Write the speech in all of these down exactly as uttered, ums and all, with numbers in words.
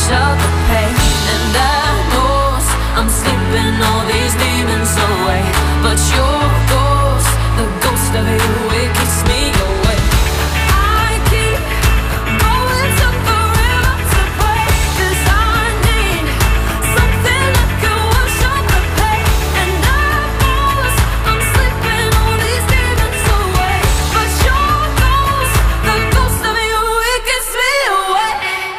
wash out the pain. And I know I'm sleeping all these demons away, but your ghost, the ghost of you, it keeps me away. I keep going to forever to pray, 'cause I need something that can wash out the pain. And I know I'm sleeping all these demons away, but your ghost, the ghost of you, it keeps me away.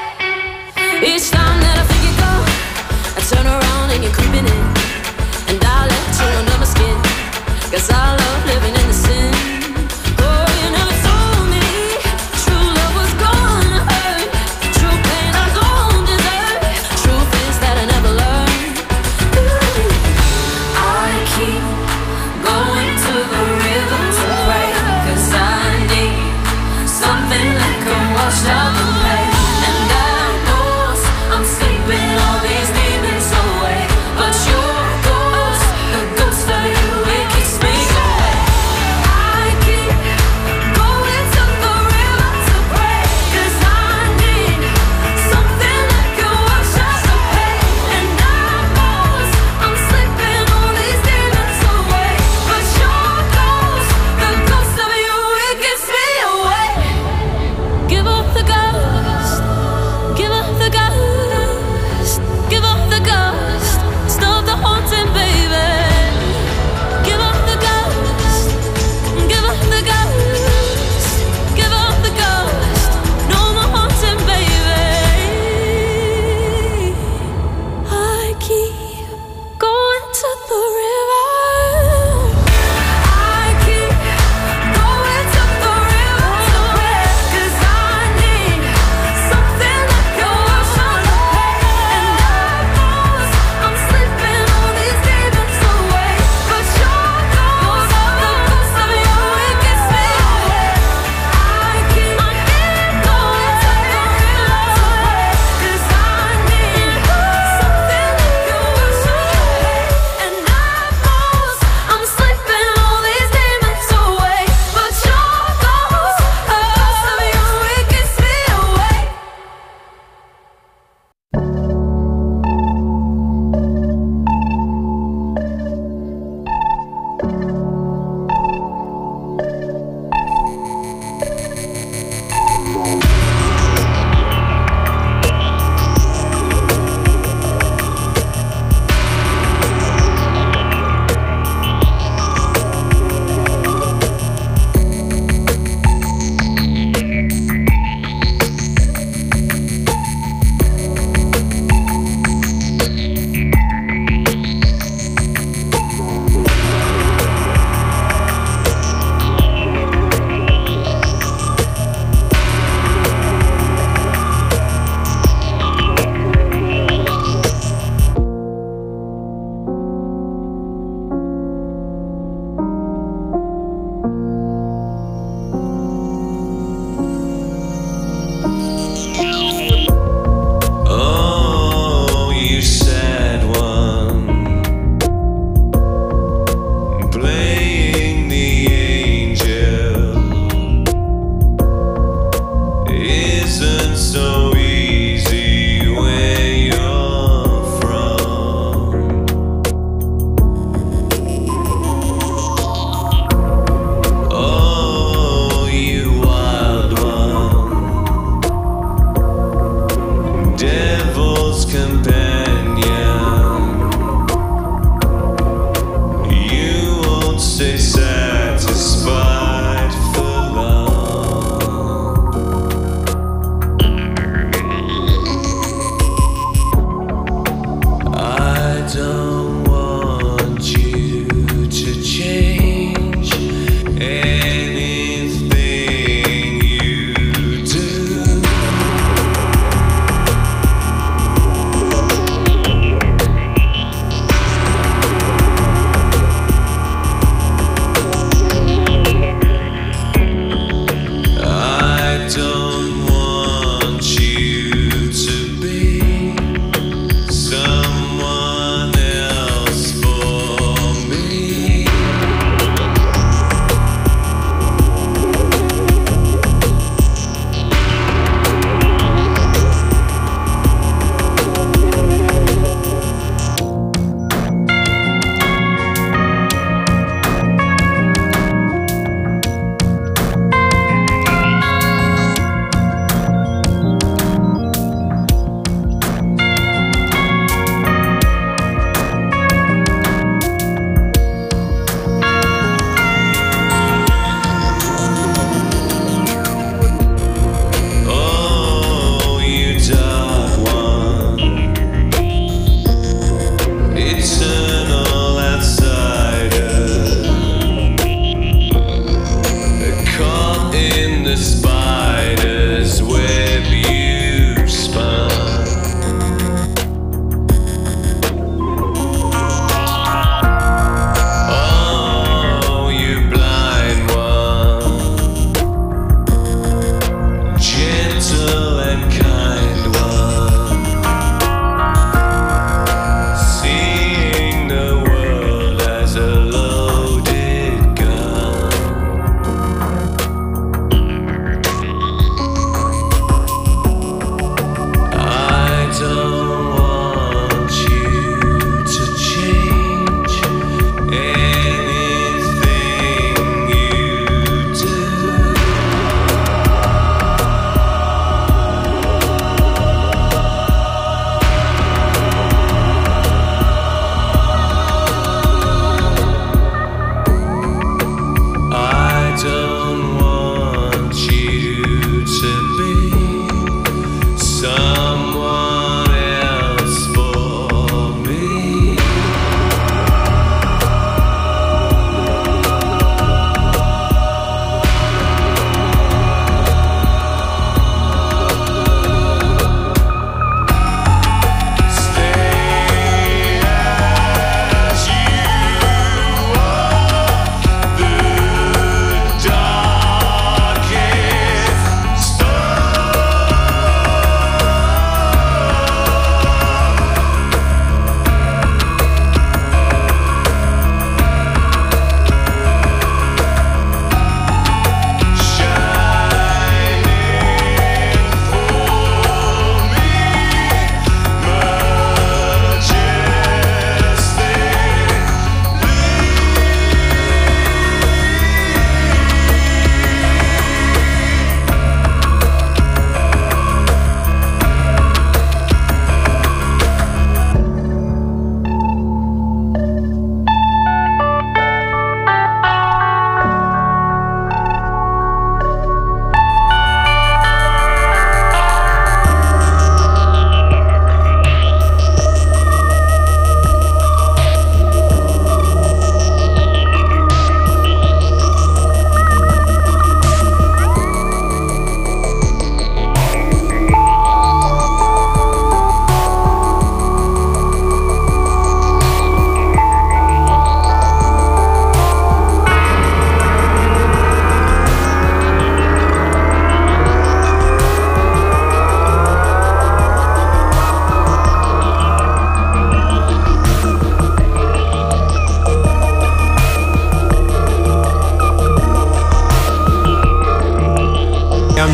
Each time that I think you go, I turn around and you're creeping in, and I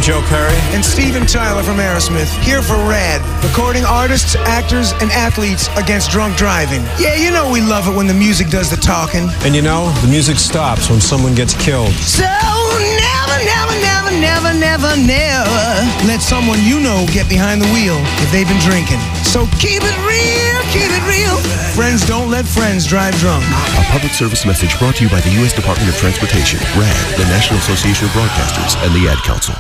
Joe Perry. And Steven Tyler from Aerosmith, here for RAD, recording artists, actors, and athletes against drunk driving. Yeah, you know we love it when the music does the talking. And you know, the music stops when someone gets killed. So never, never, never, never, never, never let someone you know get behind the wheel if they've been drinking. So keep it real, keep it real. Friends don't let friends drive drunk. A public service message brought to you by the U S Department of Transportation, RAD, the National Association of Broadcasters, and the Ad Council.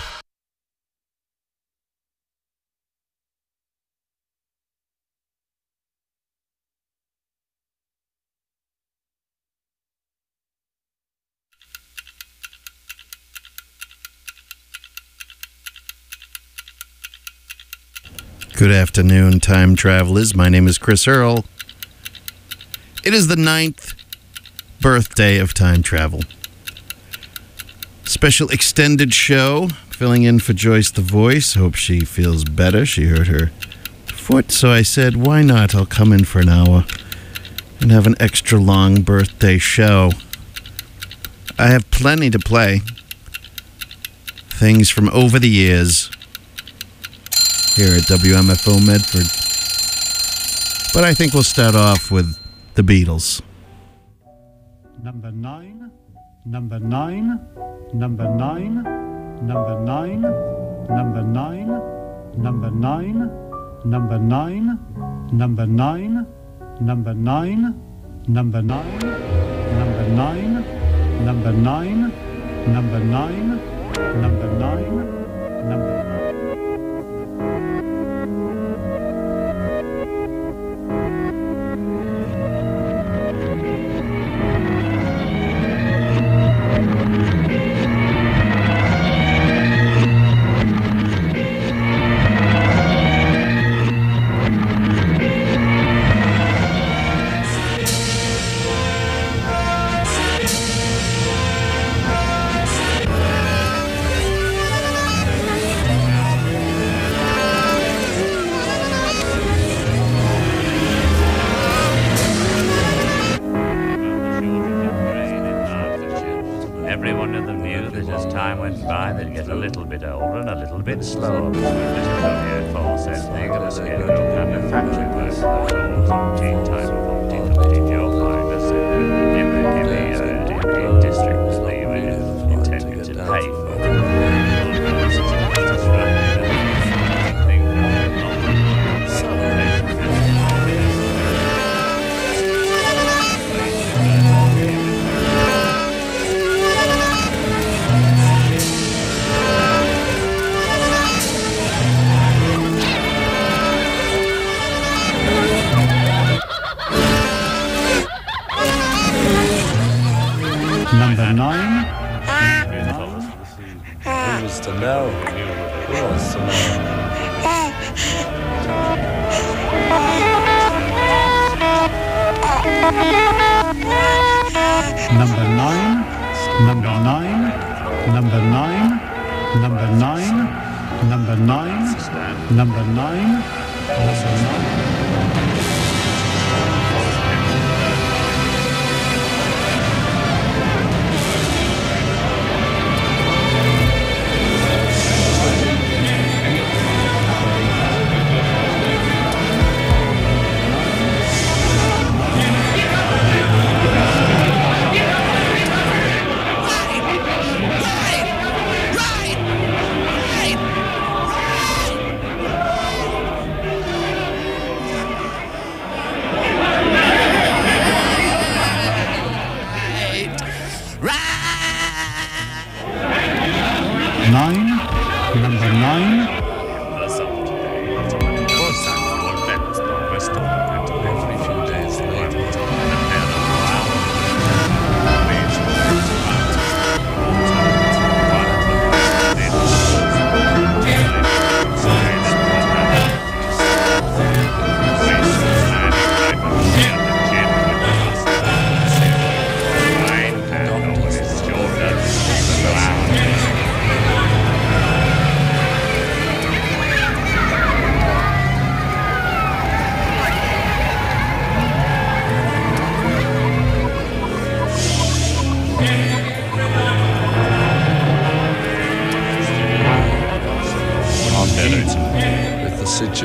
Good afternoon, time travelers. My name is Chris Earl. It is the ninth birthday of time travel. Special extended show, filling in for Joyce the Voice. Hope she feels better. She hurt her foot, so I said, why not? I'll come in for an hour and have an extra long birthday show. I have plenty to play. Things from over the years here at W M F O Medford. But I think we'll start off with the Beatles. Number nine, number nine, number nine, number nine, number nine, number nine, number nine, number nine, number nine, number nine, number nine, number nine, number nine, number nine, number nine. Slower. False ending and a schedule manufactured by teen time of teen your mind as in the in the in districts they were intended to pay for. Number nine. Who was to know? Who was to know? Number nine. Number nine. Number nine. Number nine. Number nine. Number nine. Number nine.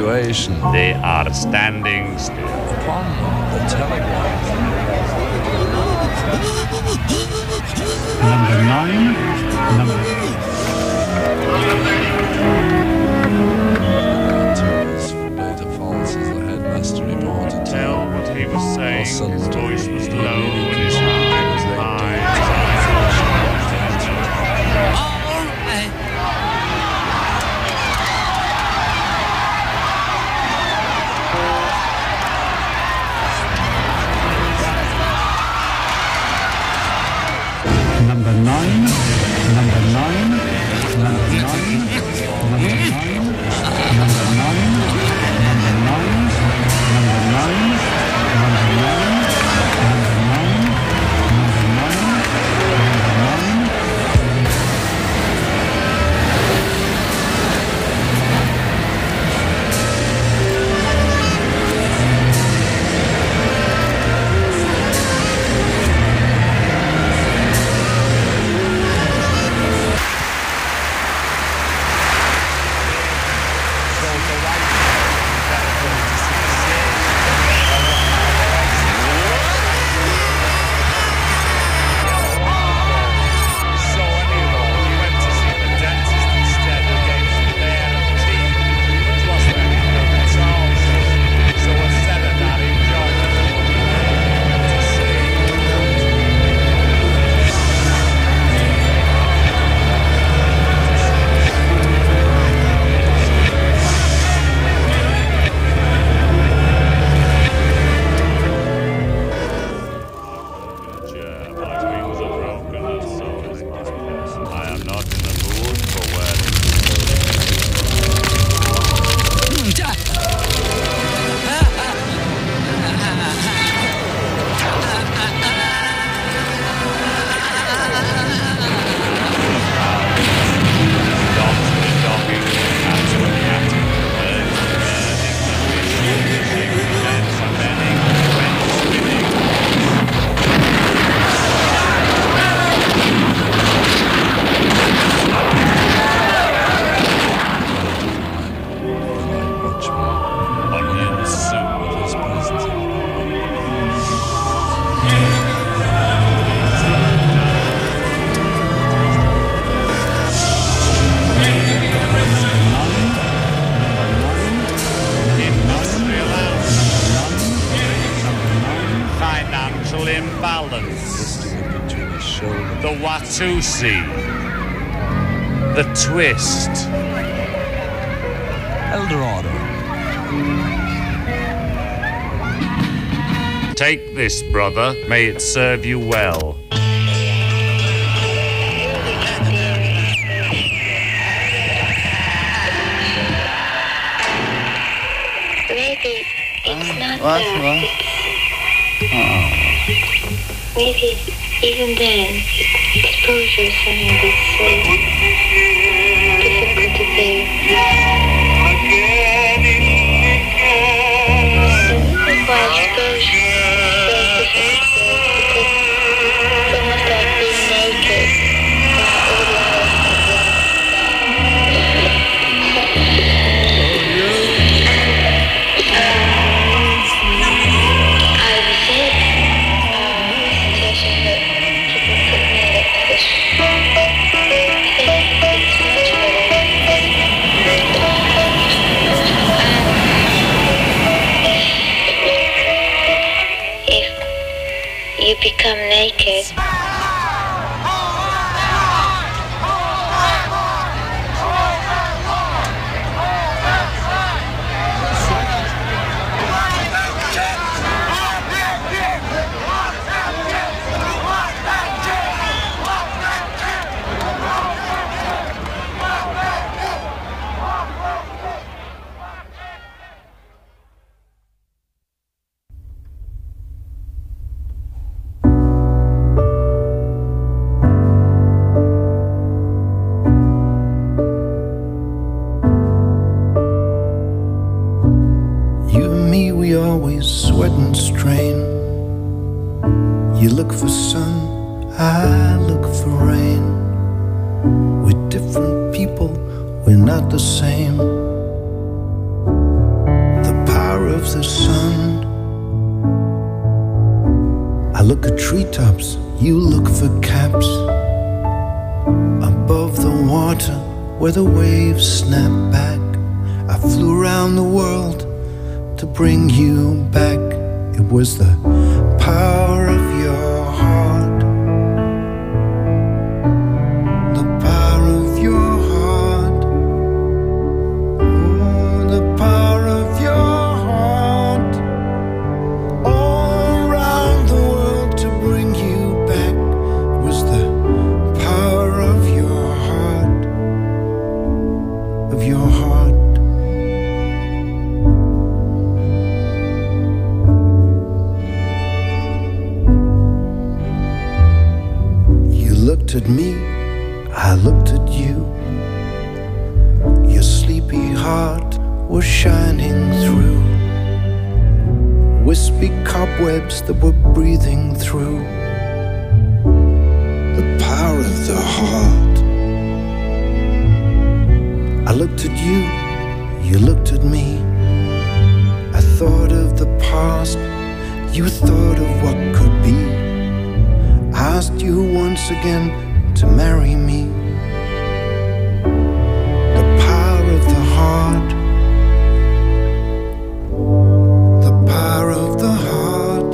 situation. They are standing still. Upon the telegraph. Number nine, number Tours for Beta Falls as the headmaster reported. Tell what he was saying. His Suddenly, voice was he low really and his considered eye it was as they high. number nine, number nine, number nine, number nine, number nine, number nine, number nine, number nine, number nine, number nine, number nine. The Watusi. The Twist. Eldorado. Take this, brother. May it serve you well. Maybe it's not What? that. What? Oh. Maybe even then, exposure is something that's so difficult to bear. That's why exposure is so difficult to bear, because it's almost like being naked in all life. You become naked. We always sweat and strain. You look for sun, I look for rain. We're different people, we're not the same. power of the sun. I look at treetops, you look for caps. Above the water where the waves snap back, I flew around the world to bring you back. It was the power of your heart. The power of your heart. Oh, the power of your heart. All around the world to bring you back was the power of your heart. Of your heart. At me, I looked at you. Your sleepy heart was shining through wispy cobwebs that were breathing through the power of the heart. I looked at you, you looked at me. I thought of the past, you thought of what could be. Asked you once again to marry me. The power of the heart. The power of the heart.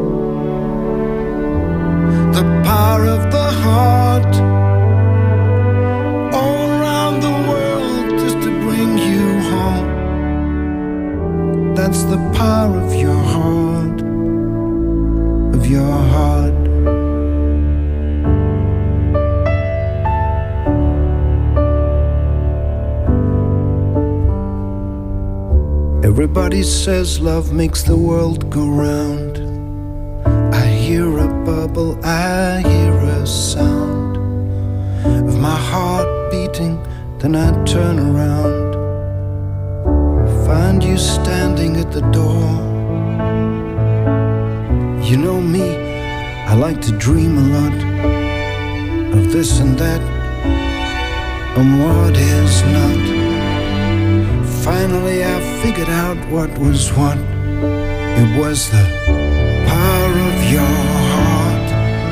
The power of the heart. All around the world just to bring you home. That's the power of your heart. Of your heart. Everybody says love makes the world go round. I hear a bubble, I hear a sound of my heart beating, then I turn around, find you standing at the door. You know me, I like to dream a lot of this and that, and what is not. Finally I figured out what was what. It was the power of your heart.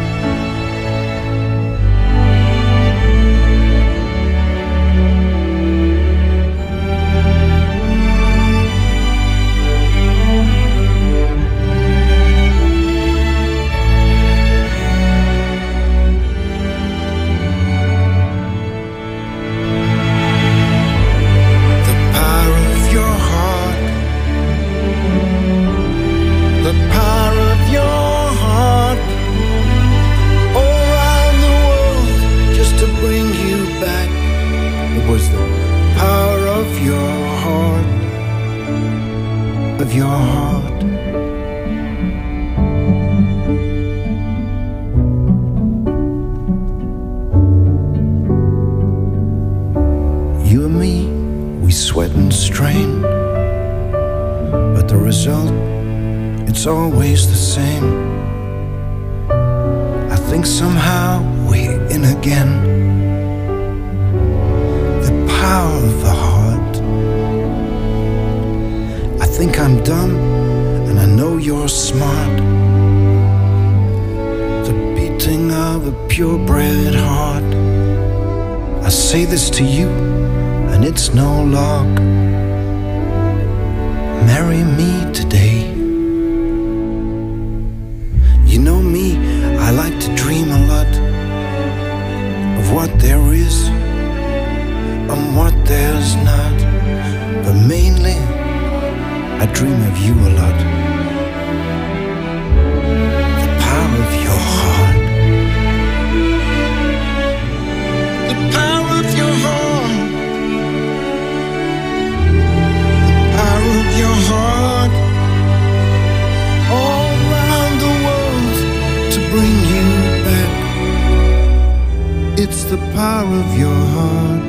Of your heart. You and me, we sweat and strain, but the result, it's always the same. I think somehow we're in again. The power of the heart. I think I'm dumb, and I know you're smart. The beating of a purebred heart. I say this to you, and it's no lark. Marry me today. You know me, I like to dream a lot of what there is and what there's not, but mainly I dream of you a lot. The power of your heart. The power of your heart. The power of your heart. All around the world to bring you back. It's the power of your heart.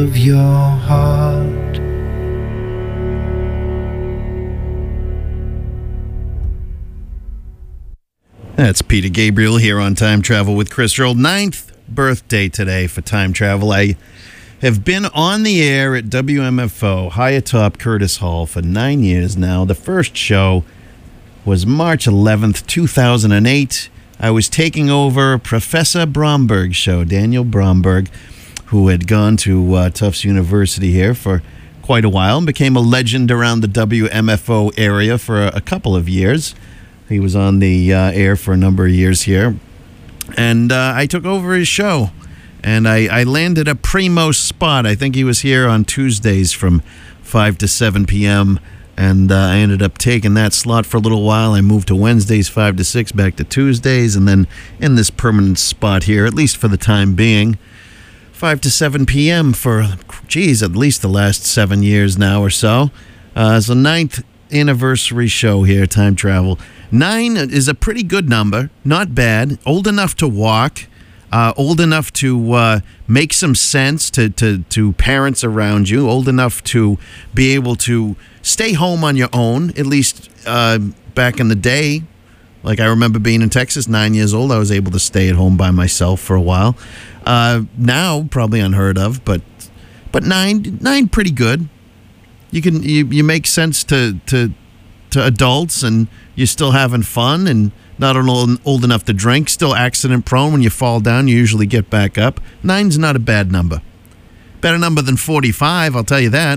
of your heart. That's Peter Gabriel here on Time Travel with Chris Earl. Ninth birthday today for Time Travel. I have been on the air at W M F O, high atop Curtis Hall, for nine years now. The first show was March eleventh, two thousand eight. I was taking over Professor Bromberg's show, Daniel Bromberg, who had gone to uh, Tufts University here for quite a while and became a legend around the W M F O area for a, a couple of years. He was on the uh, air for a number of years here. And uh, I took over his show. And I, I landed a primo spot. I think he was here on Tuesdays from five to seven p.m., and uh, I ended up taking that slot for a little while. I moved to Wednesdays, five to six, back to Tuesdays, and then in this permanent spot here, at least for the time being, five to seven p.m. for, geez, at least the last seven years now or so. Uh, it's a ninth anniversary show here, Time Travel. Nine is a pretty good number, not bad, old enough to walk. Uh, old enough to uh, make some sense to, to, to parents around you, old enough to be able to stay home on your own, at least uh, back in the day. Like I remember being in Texas, nine years old, I was able to stay at home by myself for a while. Uh, now, probably unheard of, but but nine, nine pretty good. You can you, you make sense to, to to adults, and you're still having fun, and not old, old enough to drink, still accident prone. When you fall down, you usually get back up. Nine's not a bad number. Better number than forty-five, I'll tell you that.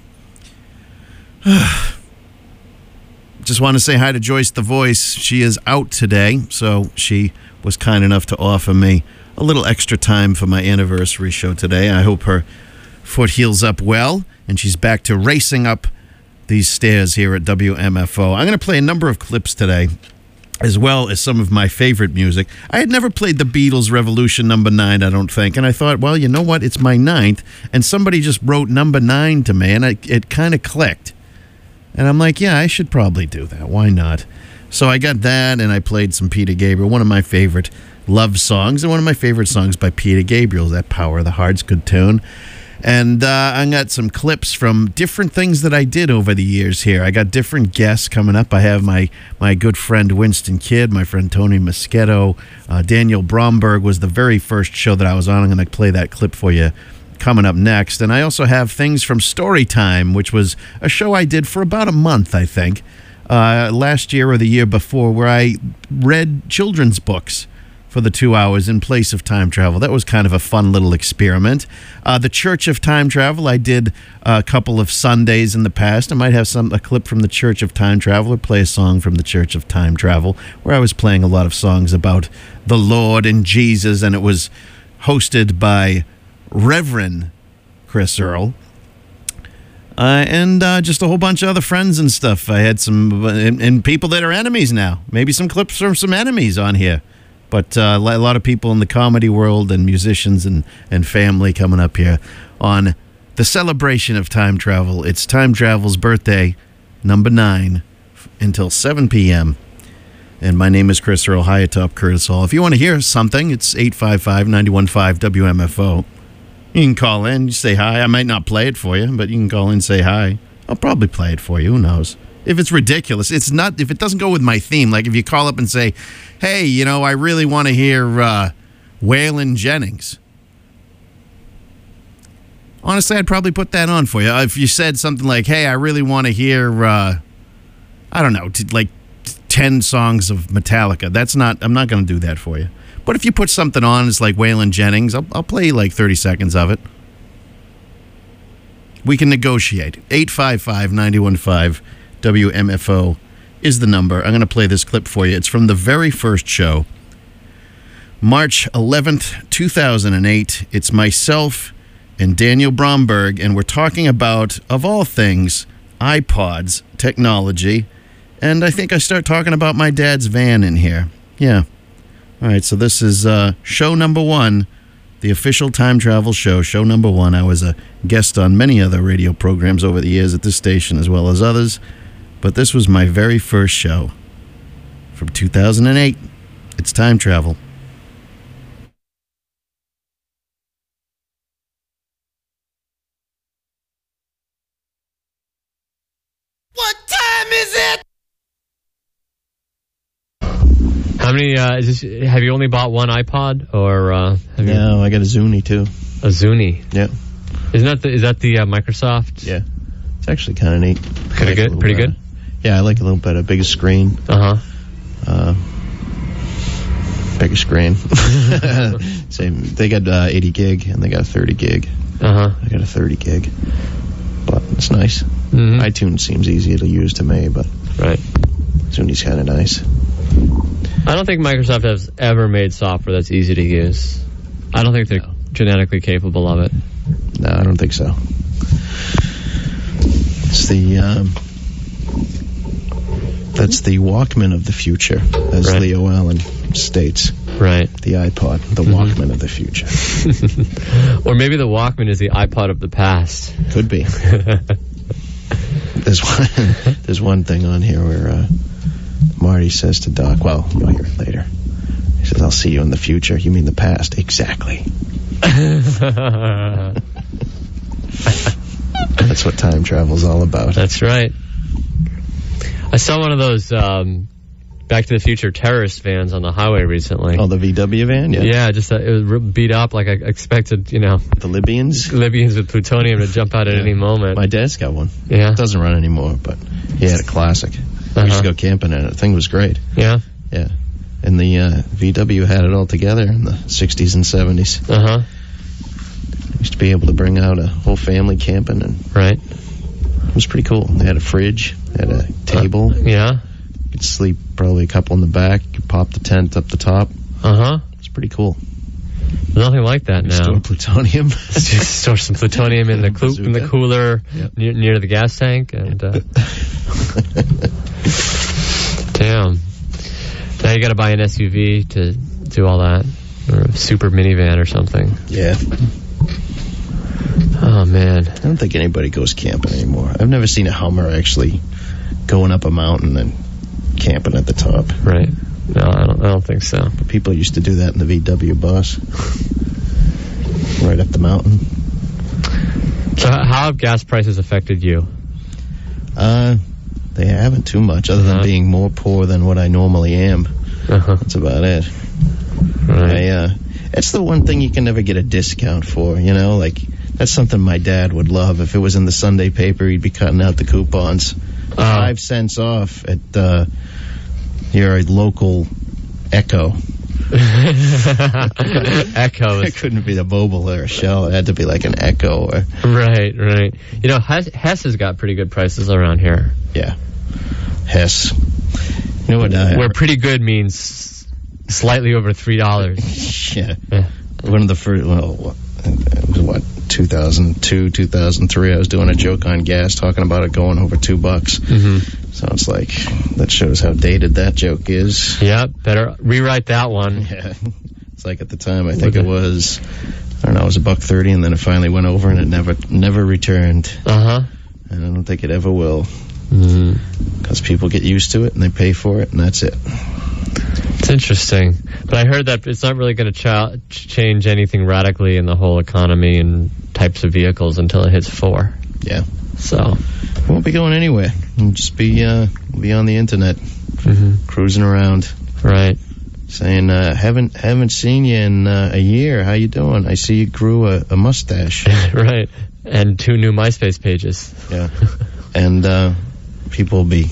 Just want to say hi to Joyce the Voice. She is out today, so she was kind enough to offer me a little extra time for my anniversary show today. I hope her foot heals up well, and she's back to racing up these stairs here at W M F O. I'm going to play a number of clips today, as well as some of my favorite music. I had never played the Beatles' Revolution number nine, I don't think, and I thought, well, you know what, it's my ninth, and somebody just wrote number nine to me, and I, it kind of clicked. And I'm like, yeah, I should probably do that. Why not? So I got that, and I played some Peter Gabriel, one of my favorite love songs, and one of my favorite songs by Peter Gabriel, that Power of the Heart's good tune. And uh, I got some clips from different things that I did over the years here. I got different guests coming up. I have my, my good friend Winston Kidd, my friend Tony Moschetto. Uh, Daniel Bromberg was the very first show that I was on. I'm going to play that clip for you coming up next. And I also have things from Storytime, which was a show I did for about a month, I think, uh, last year or the year before, where I read children's books for the two hours in place of time travel. That was kind of a fun little experiment. Uh, the Church of Time Travel, I did a couple of Sundays in the past. I might have some a clip from the Church of Time Travel, or play a song from the Church of Time Travel, where I was playing a lot of songs about the Lord and Jesus, and it was hosted by Reverend Chris Earl. Uh, and uh, just a whole bunch of other friends and stuff. I had some, and, and people that are enemies now. Maybe some clips from some enemies on here. But uh, a lot of people in the comedy world and musicians and, and family coming up here on the celebration of time travel. It's Time Travel's birthday, number nine, until seven p.m. And my name is Chris Earl, high atop Curtis Hall. If you want to hear something, it's eight five five, nine one five, W M F O. You can call in, you say hi. I might not play it for you, but you can call in and say hi. I'll probably play it for you. Who knows? If it's ridiculous, it's not. If it doesn't go with my theme, like if you call up and say, hey, you know, I really want to hear uh, Waylon Jennings. Honestly, I'd probably put that on for you. If you said something like, hey, I really want to hear, uh, I don't know, t- like ten songs of Metallica. That's not, I'm not going to do that for you. But if you put something on, it's like Waylon Jennings, I'll, I'll play like thirty seconds of it. We can negotiate. eight five five, nine one five, W M F O is the number. I'm going to play this clip for you. It's from the very first show, March eleventh, two thousand eight. It's myself and Daniel Bromberg, and we're talking about, of all things, iPods, technology, and I think I start talking about my dad's van in here. Yeah. All right, so this is uh, show number one, the official time travel show, show number one. I was a guest on many other radio programs over the years at this station as well as others, but this was my very first show from two thousand eight. It's time travel. many? Uh, is this, have you only bought one iPod, or uh, have No, you, I got a Zuni too. A Zuni? Yeah. Isn't that the, is that the uh, Microsoft? Yeah. It's actually kind of neat. Pretty good. Pretty better. good. Yeah, I like a little better, bigger screen. Uh huh. Uh, bigger screen. Same. They got uh, eighty gig and they got thirty gig. Uh huh. I got a thirty gig, but it's nice. Mm-hmm. iTunes seems easier to use to me, but right. Zuni's kind of nice. I don't think Microsoft has ever made software that's easy to use. I don't think they're no. genetically capable of it. No, I don't think so. It's the um, that's the Walkman of the future, as right. Leo Allen states. Right. The iPod, the mm-hmm. Walkman of the future. Or maybe the Walkman is the iPod of the past. Could be. There's one. There's one thing on here where uh, Marty says to Doc, "Well, you'll hear it later." He says, "I'll see you in the future." You mean the past? Exactly. That's what time travel's all about. That's right. I saw one of those um, Back to the Future terrorist vans on the highway recently. Oh, the V W van? Yeah. Yeah, just uh, it was r- beat up like I expected, you know. The Libyans? Libyans with plutonium to jump out at yeah. any moment. My dad's got one. Yeah. It doesn't run anymore, but he had a classic. Uh-huh. We used to go camping in it. The thing was great. Yeah? Yeah. And the uh, V W had it all together in the sixties and seventies. Uh-huh. Used to be able to bring out a whole family camping, and right. It was pretty cool. They had a fridge, they had a table. Uh, yeah. You could sleep probably a couple in the back. You could pop the tent up the top. Uh-huh. It's pretty cool. There's nothing like that now. Store plutonium. Just store some plutonium in the coo- in the cooler yep. near, near the gas tank, and uh, damn. Now you got to buy an S U V to do all that, or a super minivan or something. Yeah. Oh man. I don't think anybody goes camping anymore. I've never seen a Hummer actually going up a mountain and camping at the top. Right. No, I don't. I don't think so. But people used to do that in the V W bus, right up the mountain. So, how have gas prices affected you? Uh, they haven't too much, other uh-huh. than being more poor than what I normally am. Uh-huh. That's about it. Right. I, uh, it's the one thing you can never get a discount for. You know, like that's something my dad would love. If it was in the Sunday paper, he'd be cutting out the coupons. Uh, Five cents off at uh, your local Echo. Echo. It couldn't be the Mobil or a Shell. It had to be like an Echo. Or right, right. You know, Hess, Hess has got pretty good prices around here. Yeah. Hess. You know what? Uh, Where pretty good means slightly over three dollars. yeah. yeah. One of the first, well, it was what, two thousand two, two thousand three, I was doing a joke on gas talking about it going over two bucks. Mm-hmm. So it's like, that shows how dated that joke is. Yeah, better rewrite that one. Yeah. It's like at the time, I think it was, I don't know, it was a buck thirty, and then it finally went over and it never never returned. Uh-huh. And I don't think it ever will. Mm. Because people get used to it and they pay for it, and that's it. It's interesting. But I heard that it's not really going to ch- change anything radically in the whole economy and types of vehicles until it hits four. Yeah. So it won't be going anywhere. It'll just be, uh, be on the internet, mm-hmm. cruising around. Right. Saying, uh, haven't haven't seen you in uh, a year. How you doing? I see you grew a, a mustache. Right. And two new MySpace pages. Yeah. And uh, people will be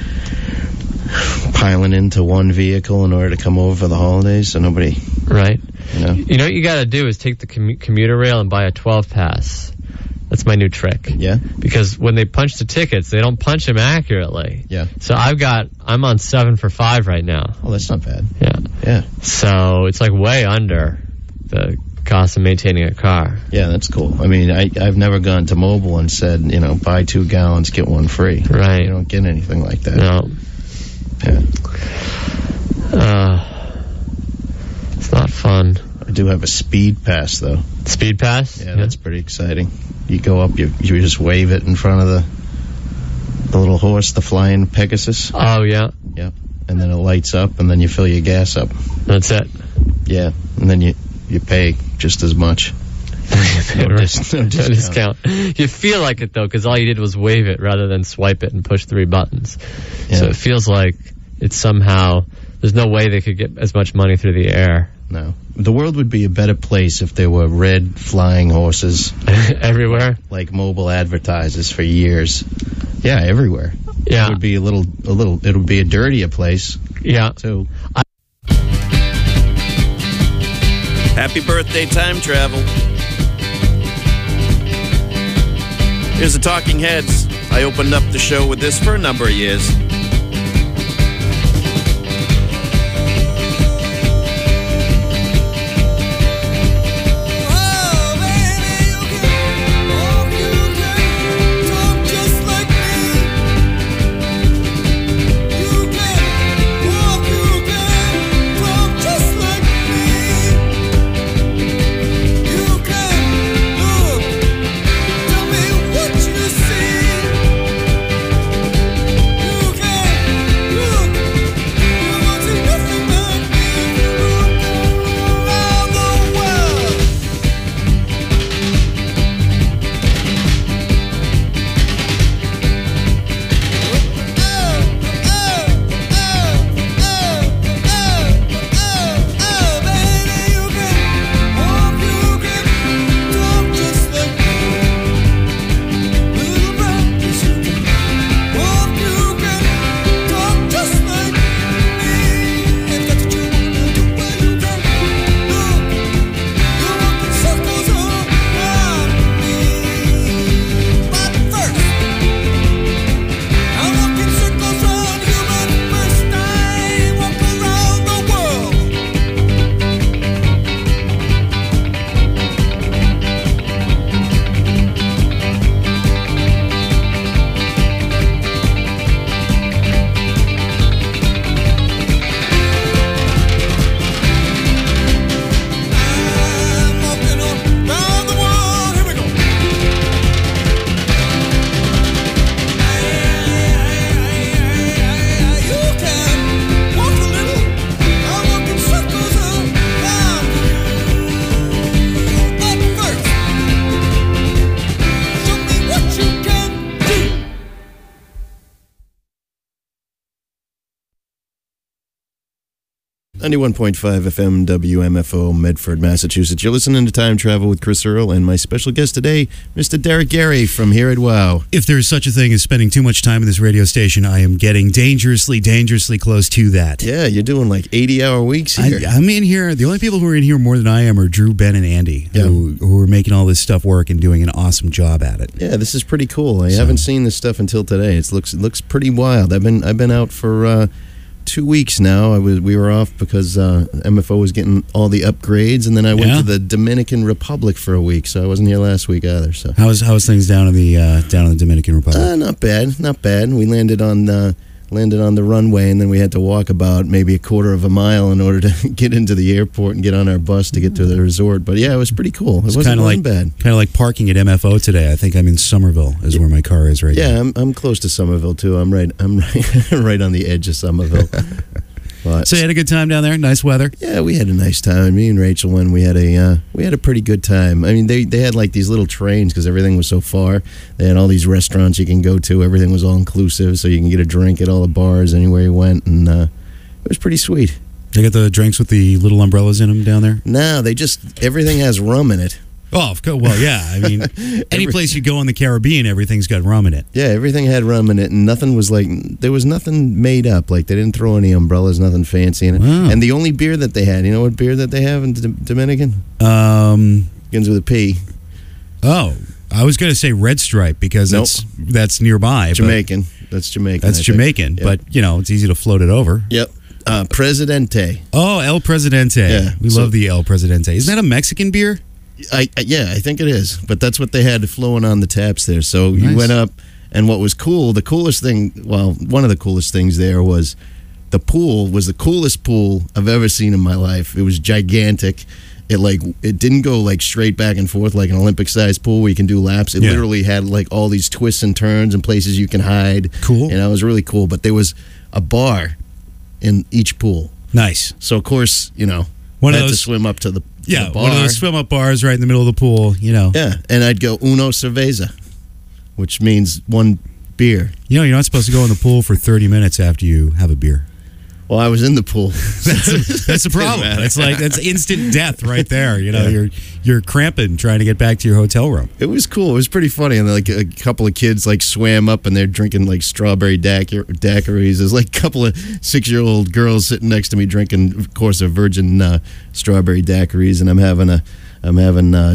piling into one vehicle in order to come over for the holidays, so nobody... Right. You know, you know what you got to do is take the commu- commuter rail and buy a twelve pass. That's my new trick. Yeah? Because when they punch the tickets, they don't punch them accurately. Yeah. So I've got... I'm on seven for five right now. Oh, that's not bad. Yeah. Yeah. So it's like way under the cost of maintaining a car. Yeah, that's cool. I mean, I, I've never gone to Mobil and said, you know, buy two gallons, get one free. Right. You don't get anything like that. No. Yeah. Uh, it's not fun. I do have a speed pass, though. Speed pass? Yeah, yeah. That's pretty exciting. You go up, you you just wave it in front of the the little horse, the flying Pegasus. Oh, yeah. Yeah. And then it lights up, and then you fill your gas up. That's it. Yeah. And then you, you pay just as much. no, dis- no discount. discount. You feel like it, though, because all you did was wave it rather than swipe it and push three buttons. Yeah. So it feels like it's somehow there's no way they could get as much money through the air. No. The world would be a better place if there were red flying horses everywhere, like mobile advertisers for years. Yeah, everywhere. Yeah. It would be a little, a little, it would be a dirtier place. Yeah. Too. I- Happy birthday, time travel. Here's the Talking Heads. I opened up the show with this for a number of years. ninety-one point five F M W M F O, Medford, Massachusetts. You're listening to Time Travel with Chris Earl and my special guest today, Mister Derek Gary from Here at WOW. If there's such a thing as spending too much time in this radio station, I am getting dangerously, dangerously close to that. Yeah, you're doing like eighty-hour weeks here. I, I'm in here. The only people who are in here more than I am are Drew, Ben, and Andy, Yeah. who, who are making all this stuff work and doing an awesome job at it. Yeah, this is pretty cool. I So- haven't seen this stuff until today. It looks it looks pretty wild. I've been I've been out for uh, two weeks now. I was we were off because uh, M F O was getting all the upgrades, and then I went Yeah. to the Dominican Republic for a week, so I wasn't here last week either. So How's how's things down in the uh, down in the Dominican Republic? uh, not bad, not bad. We landed on uh, landed on the runway, and then we had to walk about maybe a quarter of a mile in order to get into the airport and get on our bus to get to the resort. But yeah, it was pretty cool. It It's wasn't kind of like bad. kind of like parking at M F O today. I think I'm in Somerville, is where my car is right now. Yeah, I'm I'm close to Somerville too. I'm right I'm right right on the edge of Somerville. But, So you had a good time down there? Nice weather? yeah, we had a nice time. Me and Rachel went. We had a uh, we had a pretty good time. I mean, they they had like these little trains because everything was so far. They had all these restaurants you can go to. Everything was all inclusive, so you can get a drink at all the bars anywhere you went, and uh, it was pretty sweet. They got the drinks with the little umbrellas in them down there? No, they just everything has rum in it. Oh, of course. Well, yeah. I mean, any place you go in the Caribbean, everything's got rum in it. Yeah, everything had rum in it, and nothing was like there was nothing made up. Like they didn't throw any umbrellas, nothing fancy in it. Wow. And the only beer that they had, you know what beer that they have in the Dominican? Um, Begins with a P. oh, I was going to say Red Stripe because Nope. that's that's nearby. but Jamaican. That's Jamaican. That's I think. Jamaican, Yep. but you know it's easy to float it over. Yep. Uh, Presidente. Oh, El Presidente. Yeah, we so- love the El Presidente. Isn't that a Mexican beer? I, I yeah, I think it is. But that's what they had flowing on the taps there. So you Nice. went up, and what was cool, the coolest thing, well, one of the coolest things there was the pool was the coolest pool I've ever seen in my life. It was gigantic. It like it didn't go like straight back and forth like an Olympic-sized pool where you can do laps. It Yeah. literally had like all these twists and turns and places you can hide. Cool. You know, it was really cool. But there was a bar in each pool. Nice. So of course, you know, One I of had to those- swim up to the, to Yeah, the bar. one of those swim up bars right in the middle of the pool. You know. Yeah, and I'd go uno cerveza, which means one beer. You know, you're not supposed to go in the pool for thirty minutes after you have a beer. Well, I was in the pool. That's a, that's a problem. matter. It's like that's instant death right there. You know, Yeah. you're you're cramping trying to get back to your hotel room. It was cool. It was pretty funny. And like a couple of kids like swam up and they're drinking like strawberry daiquiri- daiquiris. There's like a couple of six-year-old girls sitting next to me drinking, of course, a virgin uh, strawberry daiquiris, and I'm having a, I'm having uh,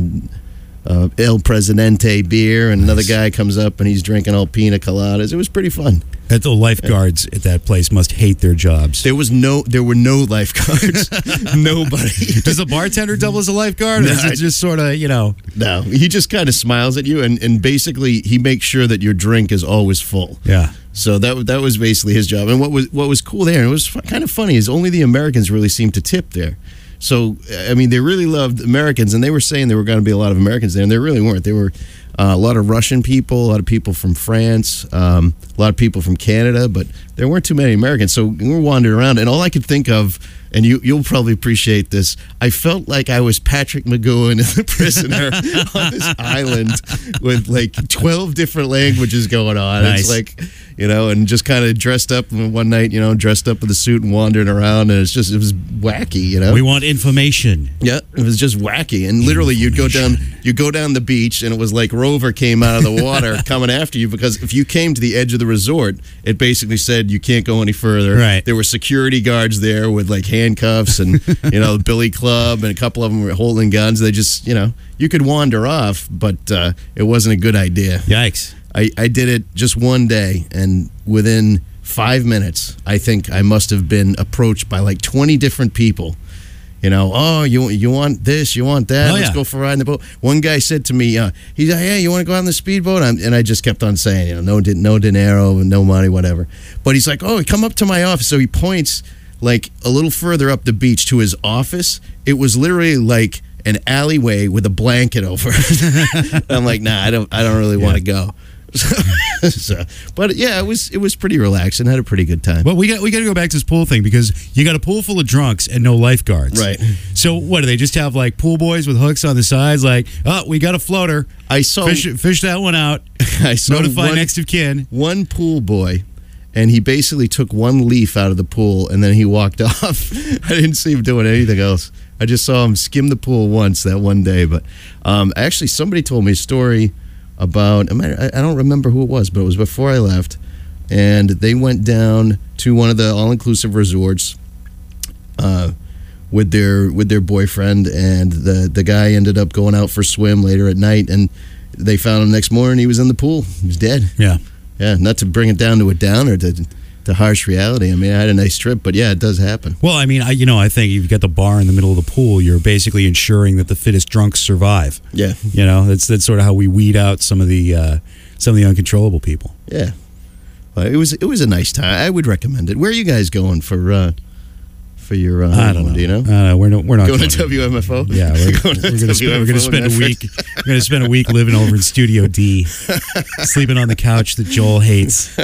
uh, El Presidente beer, and another guy comes up and he's drinking all pina coladas. It was pretty fun. At the lifeguards at that place must hate their jobs. There was no, there were no lifeguards. Nobody. Does the bartender double as a lifeguard? Or No, is it I- just sort of, you know? No, he just kind of smiles at you, and, and basically he makes sure that your drink is always full. Yeah. So that that was basically his job. And what was what was cool there, and it was fu- kind of funny, is only the Americans really seemed to tip there. So I mean, they really loved Americans, and they were saying there were going to be a lot of Americans there, and there really weren't. There were uh, a lot of Russian people, a lot of people from France, um, a lot of people from Canada, but there weren't too many Americans. So we were wandering around, and all I could think of, and you, you'll probably appreciate this, I felt like I was Patrick McGowan as a prisoner on this island with like twelve different languages going on. Nice. It's like, you know, and just kind of dressed up one night, you know, dressed up with a suit and wandering around, and it's just, it was wacky, you know? We want information. Yeah, it was just wacky, and literally you'd go down, you go down the beach, and it was like Rover came out of the water coming after you, because if you came to the edge of the resort, it basically said you can't go any further. Right. There were security guards there with like handcuffs and you know the Billy Club, and a couple of them were holding guns. They just, you know, you could wander off, but uh, it wasn't a good idea. Yikes! I, I did it just one day, and within five minutes, I think I must have been approached by like twenty different people. You know, oh, you you want this, you want that, Oh, let's yeah. go for a ride in the boat. One guy said to me, uh, he's like, hey, you want to go on the speedboat? I'm, and I just kept on saying, you know, no, di- no dinero, no money, whatever. But he's like, oh, come up to my office. So he points like a little further up the beach to his office. It was literally like an alleyway with a blanket over it. I'm like, nah, I don't, I don't really want to go. So, but yeah, it was it was pretty relaxing. Had a pretty good time. Well, we got we got to go back to this pool thing because you got a pool full of drunks and no lifeguards. Right. So what do they just have like pool boys with hooks on the sides? Like, oh, we got a floater. I saw fish, fish that one out. I saw Notify one, next of kin. One pool boy, and he basically took one leaf out of the pool and then he walked off. I didn't see him doing anything else. I just saw him skim the pool once that one day. But um, actually, somebody told me a story about, I, mean, I I don't remember who it was, but it was before I left, and they went down to one of the all-inclusive resorts uh, with their with their boyfriend, and the, the guy ended up going out for a swim later at night, and they found him next morning. He was in the pool. He was dead. Yeah. Yeah, not to bring it down to a downer, to, to harsh reality. I mean, I had a nice trip, but yeah, it does happen. Well, I mean, I, you know, I think you've got the bar in the middle of the pool. You're basically ensuring that the fittest drunks survive. Yeah. You know, that's that's sort of how we weed out some of the uh, some of the uncontrollable people. Yeah. Well, it was it was a nice time. I would recommend it. Where are you guys going for uh, for your uh, I don't honeymoon, know. Do you know? I don't know. We're, no, we're not going, going to W M F O? Yeah, we're, going to we're going to spend, we're going to spend a week. We're going to spend a week living over in Studio D, sleeping on the couch that Joel hates.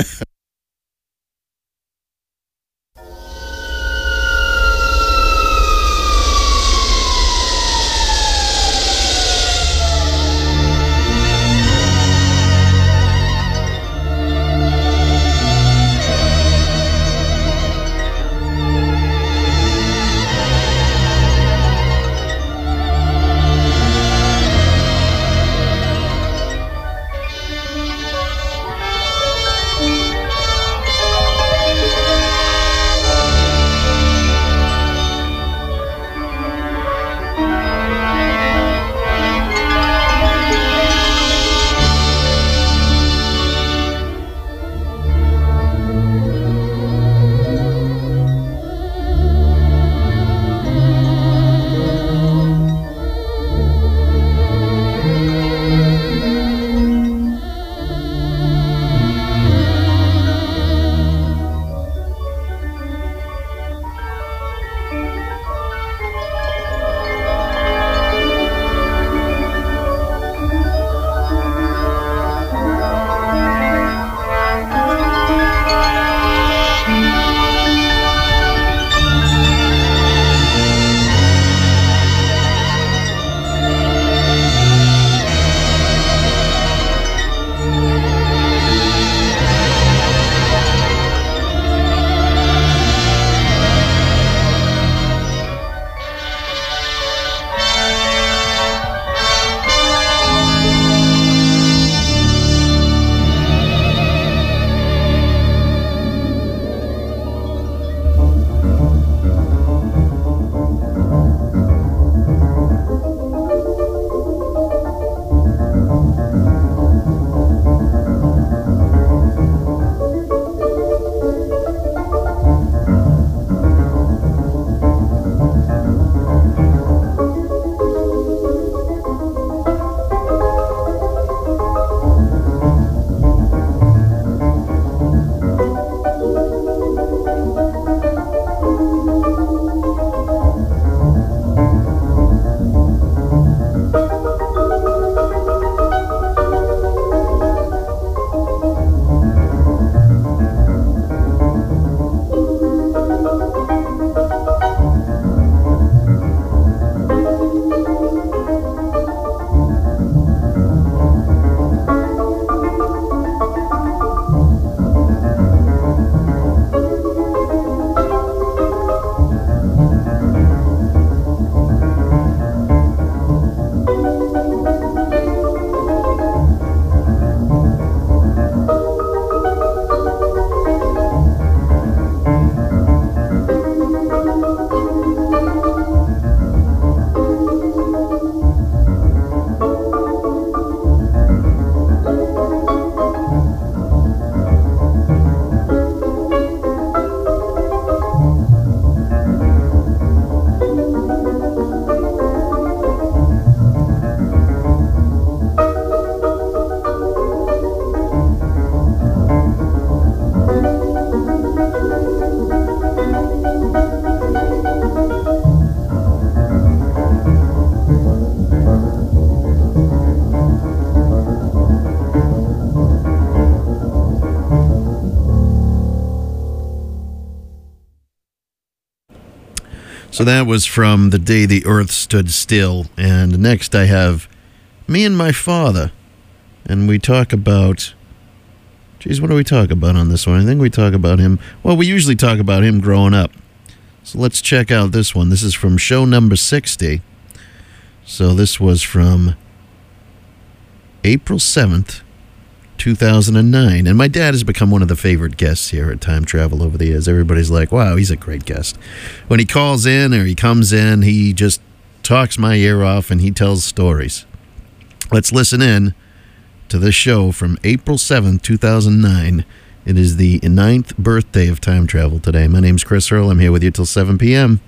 So that was from The Day the Earth Stood Still. And next I have Me and My Father. And we talk about... Geez, what do we talk about on this one? I think we talk about him... Well, we usually talk about him growing up. So let's check out this one. This is from show number sixty. So this was from April seventh, two thousand nine. And my dad has become one of the favorite guests here at Time Travel over the years. Everybody's like, wow, he's a great guest. When he calls in or he comes in, he just talks my ear off and he tells stories. Let's listen in to this show from April seventh, two thousand nine. It is the ninth birthday of Time Travel today. My name's Chris Earl. I'm here with you till seven p.m.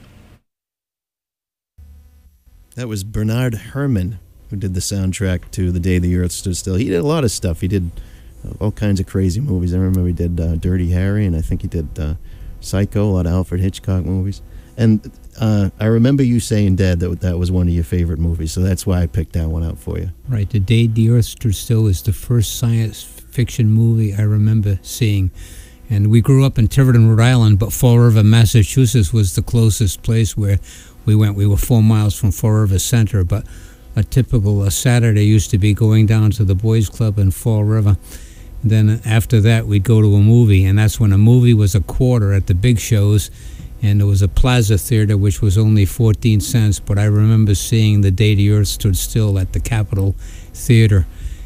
That was Bernard Herrmann, who did the soundtrack to The Day the Earth Stood Still. He did a lot of stuff. He did all kinds of crazy movies. I remember he did uh, Dirty Harry, and I think he did uh, Psycho, a lot of Alfred Hitchcock movies. And uh, I remember you saying, Dad, that that was one of your favorite movies, so that's why I picked that one out for you. Right. The Day the Earth Stood Still is the first science fiction movie I remember seeing. And we grew up in Tiverton, Rhode Island, but Fall River, Massachusetts was the closest place where we went. We were four miles from Fall River Center, but a typical uh, Saturday used to be going down to the Boys Club in Fall River. Then after that, we'd go to a movie, and that's when a movie was a quarter at the big shows, and there was a Plaza Theater, which was only fourteen cents, but I remember seeing The Day the Earth Stood Still at the Capitol Theater,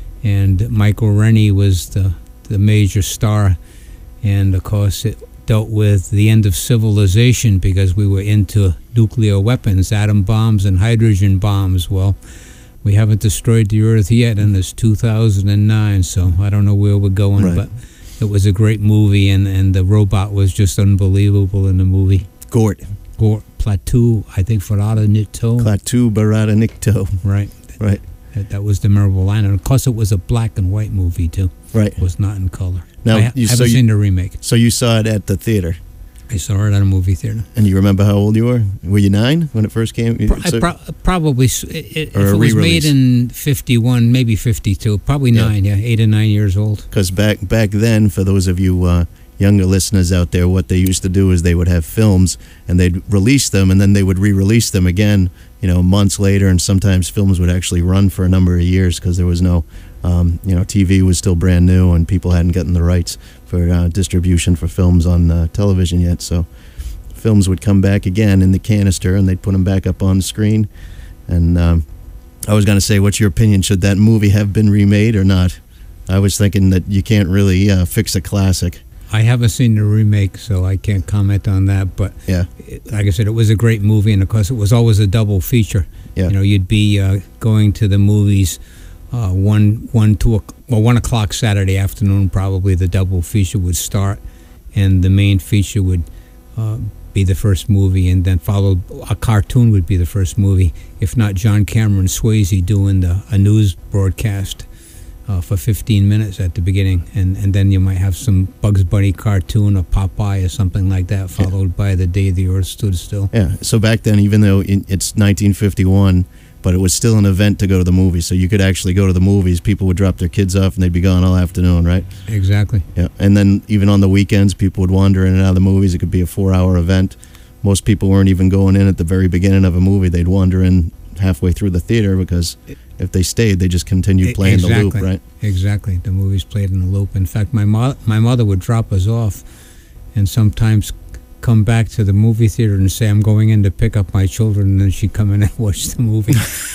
and Michael Rennie was the, the major star, and of course it dealt with the end of civilization because we were into nuclear weapons, atom bombs and hydrogen bombs. Well, we haven't destroyed the Earth yet, and it's two thousand nine, so I don't know where we're going, right. But it was a great movie, and, and the robot was just unbelievable in the movie. Gort. Gort. Plateau, I think, Barada Nikto. Plateau Barada Nikto. Right. Right. That, that was the memorable line. And of course, it was a black and white movie, too. Right. It was not in color. Now, I ha- you, haven't so you, seen the remake. So you saw it at the theater? I saw it at a movie theater. And you remember how old you were? Were you nine when it first came? Pro- I pro- probably, it, if or it was made in fifty-one, maybe fifty-two, probably Yeah. nine, yeah, eight or nine years old. Because back back then, for those of you uh, younger listeners out there, what they used to do is they would have films and they'd release them, and then they would re-release them again, you know, months later, and sometimes films would actually run for a number of years because there was no, um, you know, T V was still brand new and people hadn't gotten the rights for uh, distribution for films on uh, television yet, so films would come back again in the canister and they'd put them back up on the screen. And um, I was going to say, what's your opinion? Should that movie have been remade or not? I was thinking that you can't really uh, fix a classic. I haven't seen the remake, so I can't comment on that. But yeah, it, like I said, it was a great movie, and of course, it was always a double feature. Yeah. You know, you'd be uh, going to the movies uh, one, one, two, well, one o'clock Saturday afternoon. Probably the double feature would start, and the main feature would uh, be the first movie, and then followed a cartoon would be the first movie. If not, John Cameron Swayze doing the a news broadcast. Uh, for fifteen minutes at the beginning, and, and then you might have some Bugs Bunny cartoon or Popeye or something like that, followed yeah. by The Day the Earth Stood Still. Yeah, so back then, even though it's nineteen fifty-one, but it was still an event to go to the movies, so you could actually go to the movies, people would drop their kids off and they'd be gone all afternoon, right? Exactly. Yeah, and then even on the weekends, people would wander in and out of the movies. It could be a four-hour event. Most people weren't even going in at the very beginning of a movie. They'd wander in halfway through the theater because if they stayed, they just continued playing exactly. the loop, right? Exactly. The movies played in the loop. In fact, my mo- my mother would drop us off and sometimes come back to the movie theater and say, I'm going in to pick up my children, and then she'd come in and watch the movie.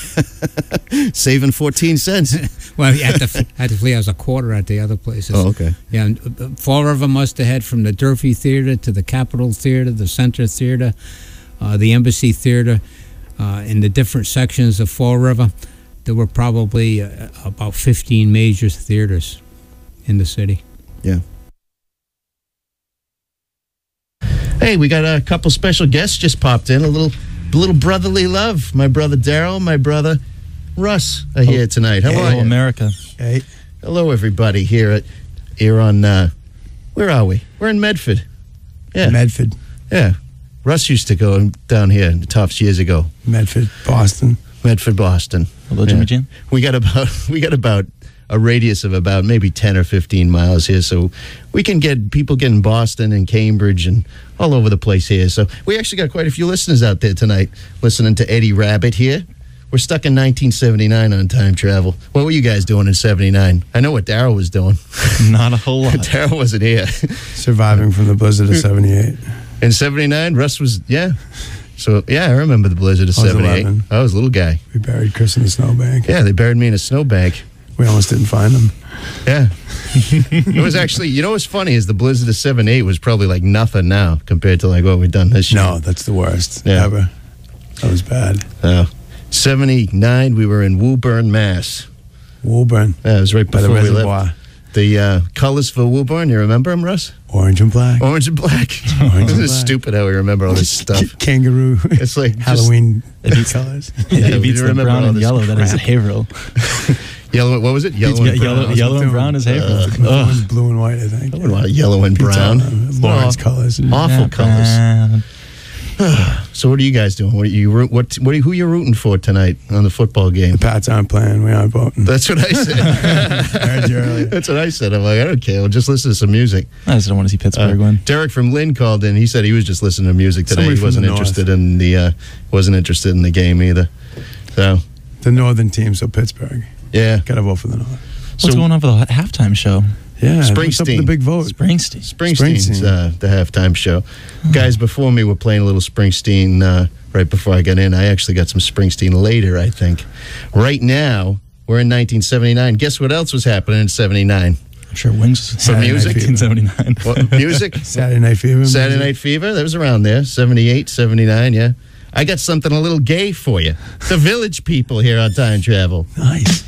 Saving fourteen cents. Well, you had to, had to flee as a quarter at the other places. Oh, okay. Yeah, and Fall River must have had from the Durfee Theater to the Capitol Theater, the Center Theater, uh, the Embassy Theater, uh, in the different sections of Fall River. There were probably uh, about fifteen major theaters in the city. Yeah. Hey, we got a couple special guests just popped in. A little little brotherly love. My brother Daryl, my brother Russ are here tonight. How Hello, are you? America. Hey. Hello, everybody here at here on, uh, where are we? We're in Medford. Yeah. Medford. Yeah. Russ used to go down here in Tufts years ago. Medford, Boston. Medford, Boston. Hello, Jimmy Jim. We got about we got about a radius of about maybe ten or fifteen miles here. So we can get people get in Boston and Cambridge and all over the place here. So we actually got quite a few listeners out there tonight listening to Eddie Rabbit here. We're stuck in nineteen seventy-nine on time travel. What were you guys doing in seventy-nine? I know what Daryl was doing. Not a whole lot. Daryl wasn't here. Surviving from the blizzard of seventy-eight. In seventy-nine, Russ was, yeah. So, yeah, I remember the blizzard of I was seventy-eight. eleven. I was a little guy. We buried Chris in a snowbank. Yeah, they buried me in a snowbank. We almost didn't find him. Yeah. It was actually, you know what's funny is the blizzard of seventy-eight was probably like nothing now compared to like what we've done this year. No, that's the worst Yeah. ever. That was bad. Oh. seventy-nine, we were in Woburn, Mass. Woburn. Yeah, it was right By the before we reservoir. left. The uh, colors for Woburn, you remember them, Russ? Orange and black. Orange and black. Orange This and is black. stupid how we remember all this stuff. Kangaroo. It's like just- Halloween It beats- colors. Yeah, it we beats the remember brown all and this yellow. That is crap. Haverhill. Yellow, what was it? Yellow Yeah, and brown. yellow, yellow and brown is Haverhill. Uh, Ugh. One's blue and white, I think. I wouldn't want yellow and brown. Lawrence Oh, colors. Awful colors. Uh, So what are you guys doing? What are you root- what what are, who are you rooting for tonight on the football game? The Pats aren't playing. We aren't voting. That's what I said. I heard you earlier. That's what I said. I'm like, I don't care. We'll just listen to some music. I just don't want to see Pittsburgh Uh, win. Derek from Lynn called in. He said he was just listening to music today. Somebody He from wasn't the north. interested in the uh, wasn't interested in the game either. So The northern team, so Pittsburgh. yeah, Got to vote for the North. What's so- going on for the halftime show? Yeah, what's up with Springsteen. the big vote? Springsteen. Springsteen's Springsteen. uh, the halftime show. Guys before me were playing a little Springsteen uh, right before I got in. I actually got some Springsteen later, I think. Right now, we're in nineteen seventy-nine. Guess what else was happening in seventy-nine? I'm sure Wings was For music? nineteen seventy-nine. What, music? Saturday Night Fever. Saturday Night Fever? That was around there. seventy-eight, seventy-nine, yeah. I got something a little gay for you. The Village People here on Time Travel. Nice.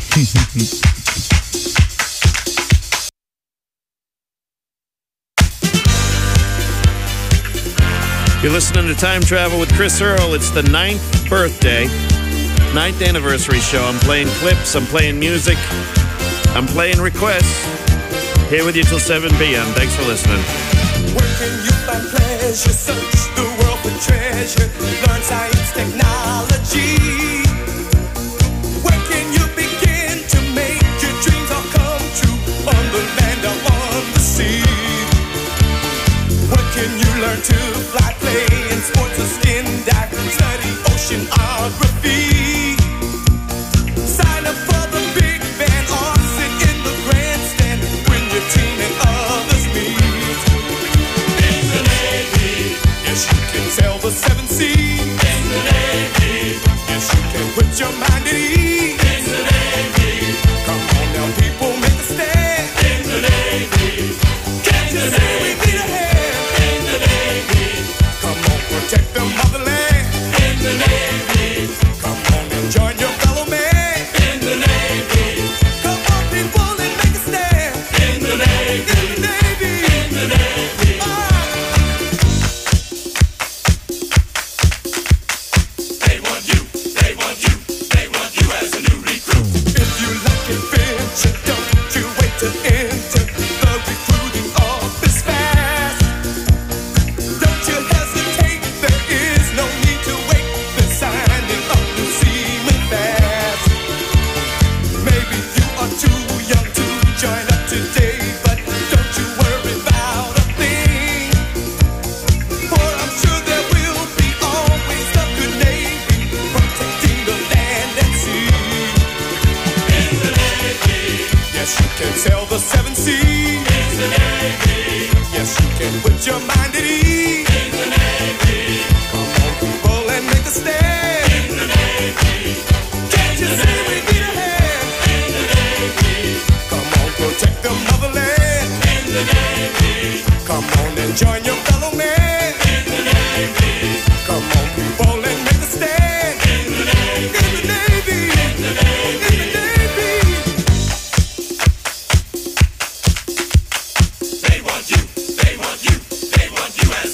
You're listening to Time Travel with Chris Earl. It's the ninth birthday, ninth anniversary show. I'm playing clips, I'm playing music, I'm playing requests. Here with you till seven p.m. Thanks for listening. Where can you find pleasure? Search the world for treasure. Learn science, technology. Where can you begin to make your dreams all come true? On the land or on the sea. Where can you learn to fly, play in sports or skin dive? Study oceanography. Sign up for the big band or sit in the grandstand when your team and others meet. In the Navy, yes you can sail the seven seas. In the Navy, yes you can put your mind at ease. In the Navy, come on now people, make a stand. In the Navy, can't you see we need a hand? In the Navy, come on protect the motherland. In the Navy, come on and join your fellow man. In the Navy, come on people and make a stand. In the Navy, in the Navy, in the Navy. They want you, they want you, they want you as a new recruit. If you like adventure, don't you wait to enter. The recruiting office fast. Don't you hesitate, there is no need to wait. They're signing up new seamen fast. Maybe you are too young to join up today, but don't you worry about a thing. For I'm sure there will be always a good Navy protecting the land and sea. In the Navy, yes you can sail the seven seas. In the Navy, yes you can put your mind at ease. In the Navy, come on people and make a stand. In the Navy, can't you see we need a hand? In the Navy, come on protect the motherland. In the Navy, come on and join your fellow man. In the Navy, come on people and make a stand. In the Navy, in the Navy, in the Navy, in the Navy. They want you, they want you, they want you as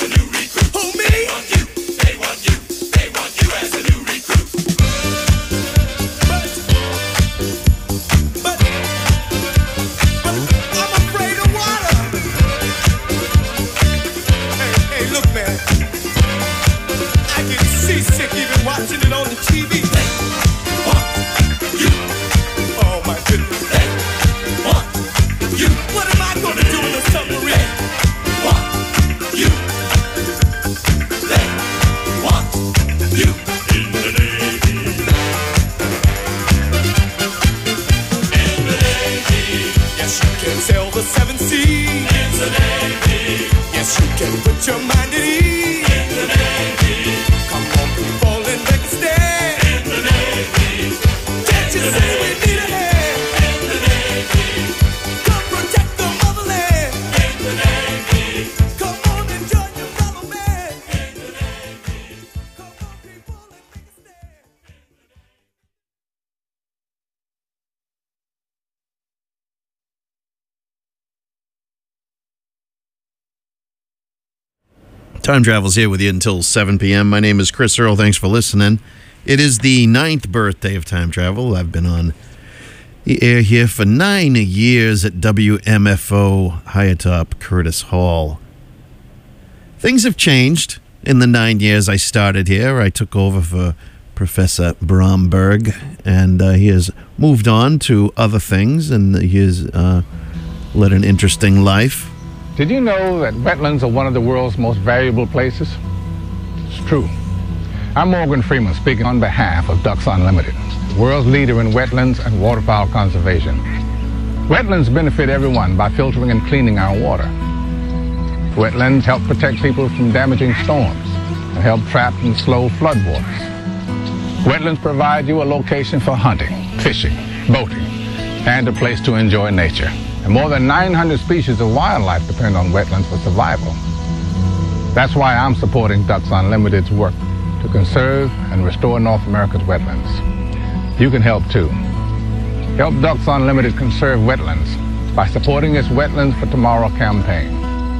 Time Travel's here with you until seven p.m. My name is Chris Earl. Thanks for listening. It is the ninth birthday of Time Travel. I've been on the air here for nine years at W M F O, high atop Curtis Hall. Things have changed in the nine years I started here. I took over for Professor Bromberg, and uh, he has moved on to other things, and he has uh, led an interesting life. Did you know that wetlands are one of the world's most valuable places? It's true. I'm Morgan Freeman, speaking on behalf of Ducks Unlimited, the world's leader in wetlands and waterfowl conservation. Wetlands benefit everyone by filtering and cleaning our water. Wetlands help protect people from damaging storms and help trap and slow floodwaters. Wetlands provide you a location for hunting, fishing, boating, and a place to enjoy nature. And more than nine hundred species of wildlife depend on wetlands for survival. That's why I'm supporting Ducks Unlimited's work to conserve and restore North America's wetlands. You can help too. Help Ducks Unlimited conserve wetlands by supporting its Wetlands for Tomorrow campaign.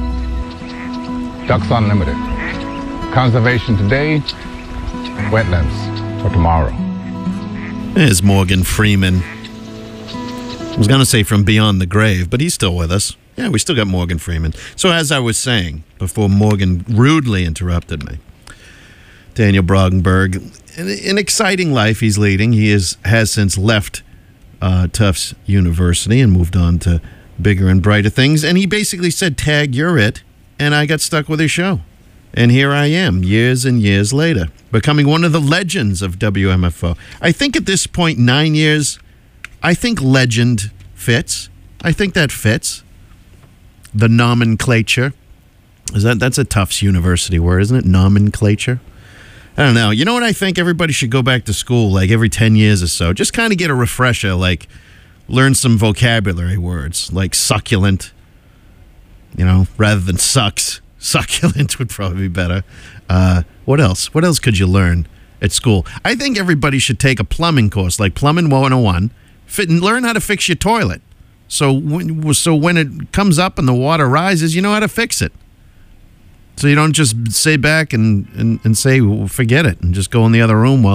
Ducks Unlimited. Conservation today, wetlands for tomorrow. There's Morgan Freeman. I was going to say from beyond the grave, but he's still with us. Yeah, we still got Morgan Freeman. So as I was saying, before Morgan rudely interrupted me, Daniel Bromberg, an, an exciting life he's leading. He is has since left uh, Tufts University and moved on to bigger and brighter things. And he basically said, Tag, you're it. And I got stuck with his show. And here I am, years and years later, becoming one of the legends of W M F O. I think at this point, nine years, I think legend fits. I think that fits. The nomenclature. Is that that's a Tufts University word, isn't it? Nomenclature. I don't know. You know what I think? Everybody should go back to school like every ten years or so. Just kind of get a refresher, like learn some vocabulary words, like succulent, you know, rather than sucks. Succulent would probably be better. Uh, what else? What else could you learn at school? I think everybody should take a plumbing course, like Plumbing one oh one, fit, and learn how to fix your toilet. So when, so when it comes up and the water rises, you know how to fix it. So you don't just sit back and, and, and say, well, forget it, and just go in the other room while